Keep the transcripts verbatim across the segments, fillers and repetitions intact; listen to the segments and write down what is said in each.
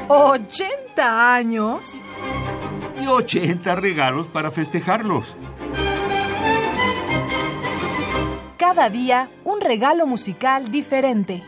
¿ochenta años? Y ochenta regalos para festejarlos. Cada día un regalo musical diferente.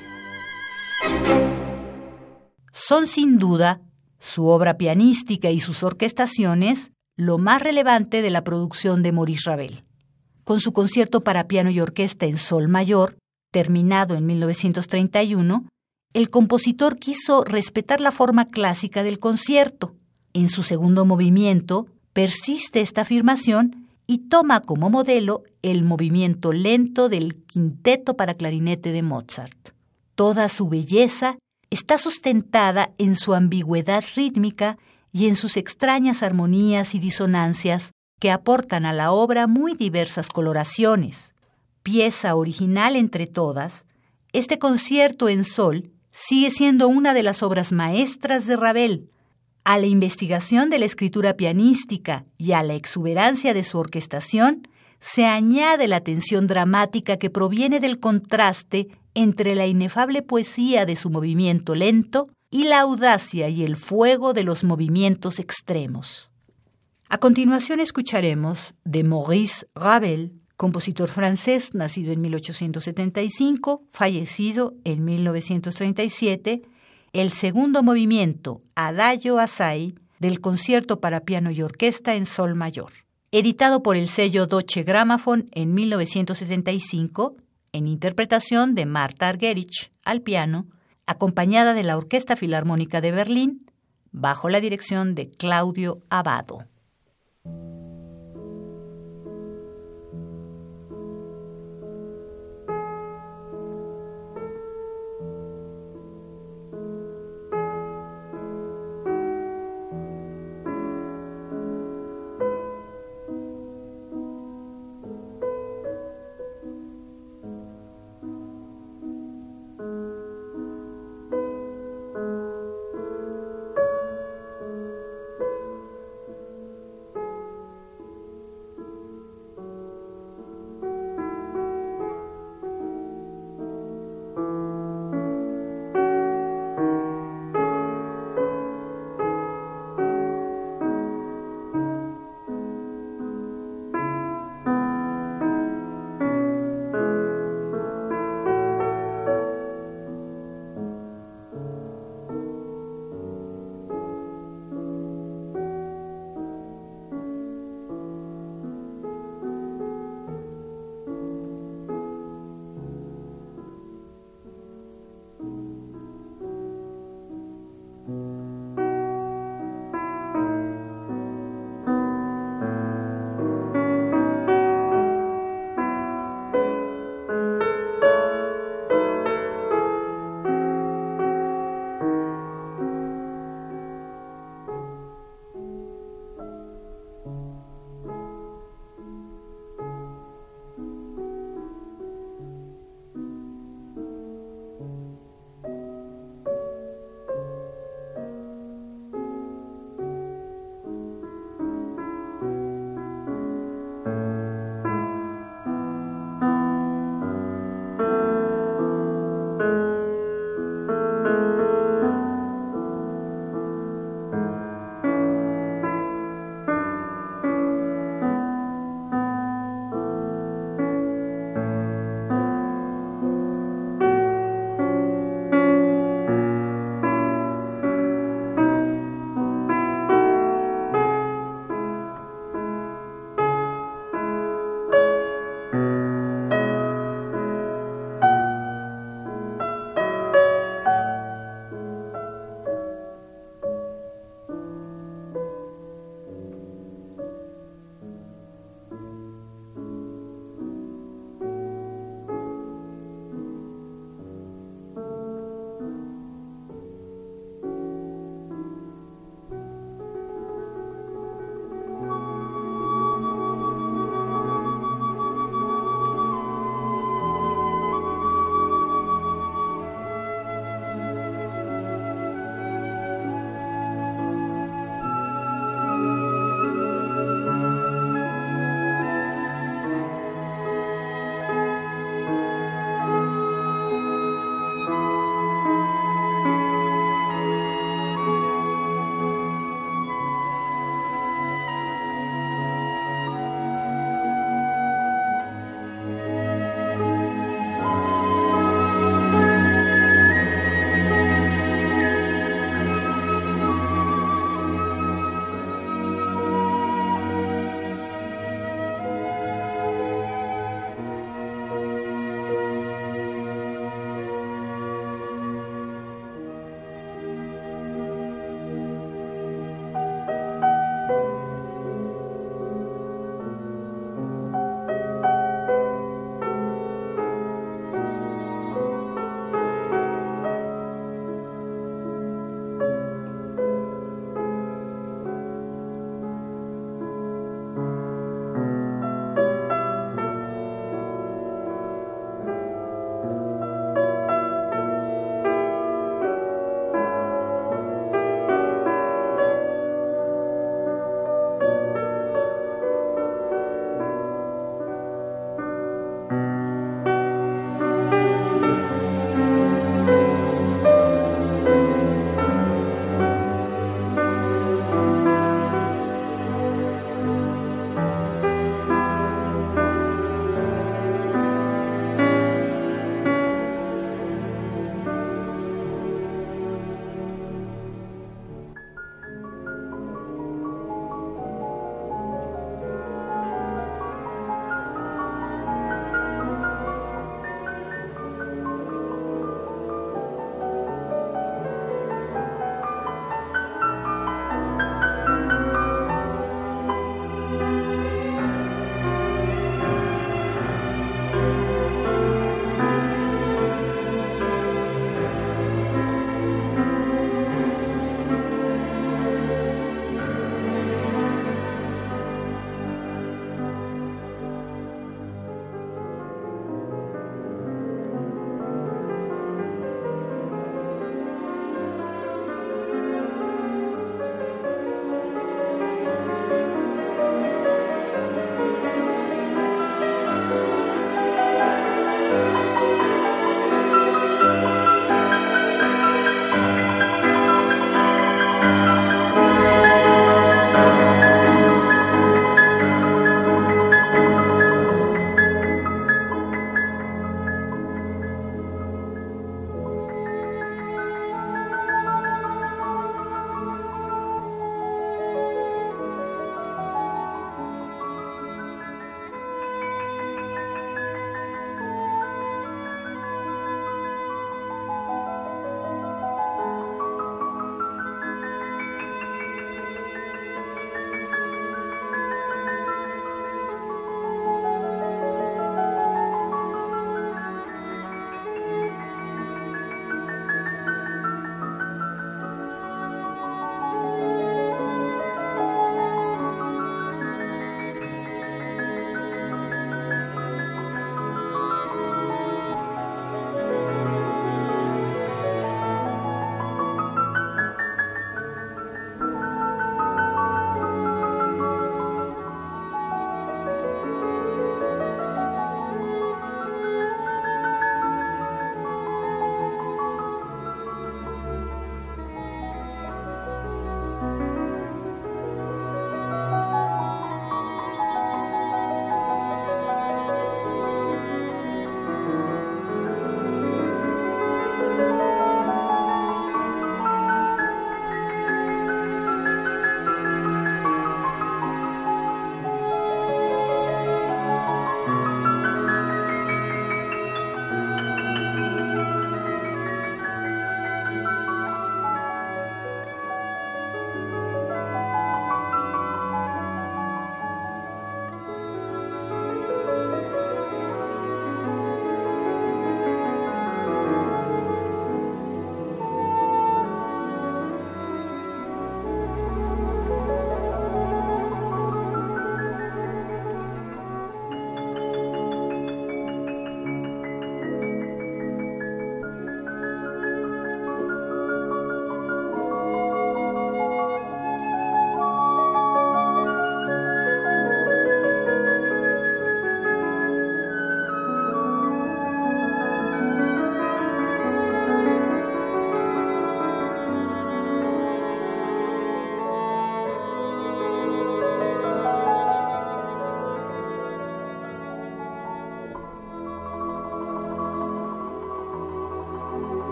Son sin duda su obra pianística y sus orquestaciones lo más relevante de la producción de Maurice Ravel. Con su concierto para piano y orquesta en sol mayor, terminado en mil novecientos treinta y uno, el compositor quiso respetar la forma clásica del concierto. En su segundo movimiento, persiste esta afirmación y toma como modelo el movimiento lento del quinteto para clarinete de Mozart. Toda su belleza está sustentada en su ambigüedad rítmica y en sus extrañas armonías y disonancias que aportan a la obra muy diversas coloraciones. Pieza original entre todas, este concierto en sol sigue siendo una de las obras maestras de Ravel. A la investigación de la escritura pianística y a la exuberancia de su orquestación se añade la tensión dramática que proviene del contraste entre la inefable poesía de su movimiento lento y la audacia y el fuego de los movimientos extremos. A continuación escucharemos de Maurice Ravel, compositor francés nacido en mil ochocientos setenta y cinco, fallecido en mil novecientos treinta y siete, el segundo movimiento, Adagio Assai, del concierto para piano y orquesta en sol mayor. Editado por el sello Deutsche Grammophon en mil novecientos setenta y cinco, en interpretación de Martha Argerich al piano, acompañada de la Orquesta Filarmónica de Berlín, bajo la dirección de Claudio Abbado.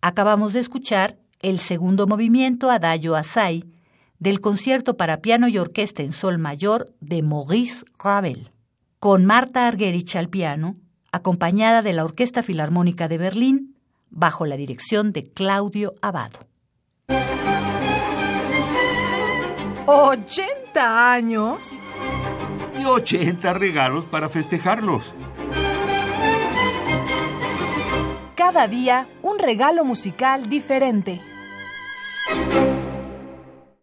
Acabamos de escuchar el segundo movimiento Adagio Assai del concierto para piano y orquesta en sol mayor de Maurice Ravel, con Marta Argerich al piano, acompañada de la Orquesta Filarmónica de Berlín, bajo la dirección de Claudio Abbado. ¿ochenta años? Y ochenta regalos para festejarlos. Cada día un regalo musical diferente.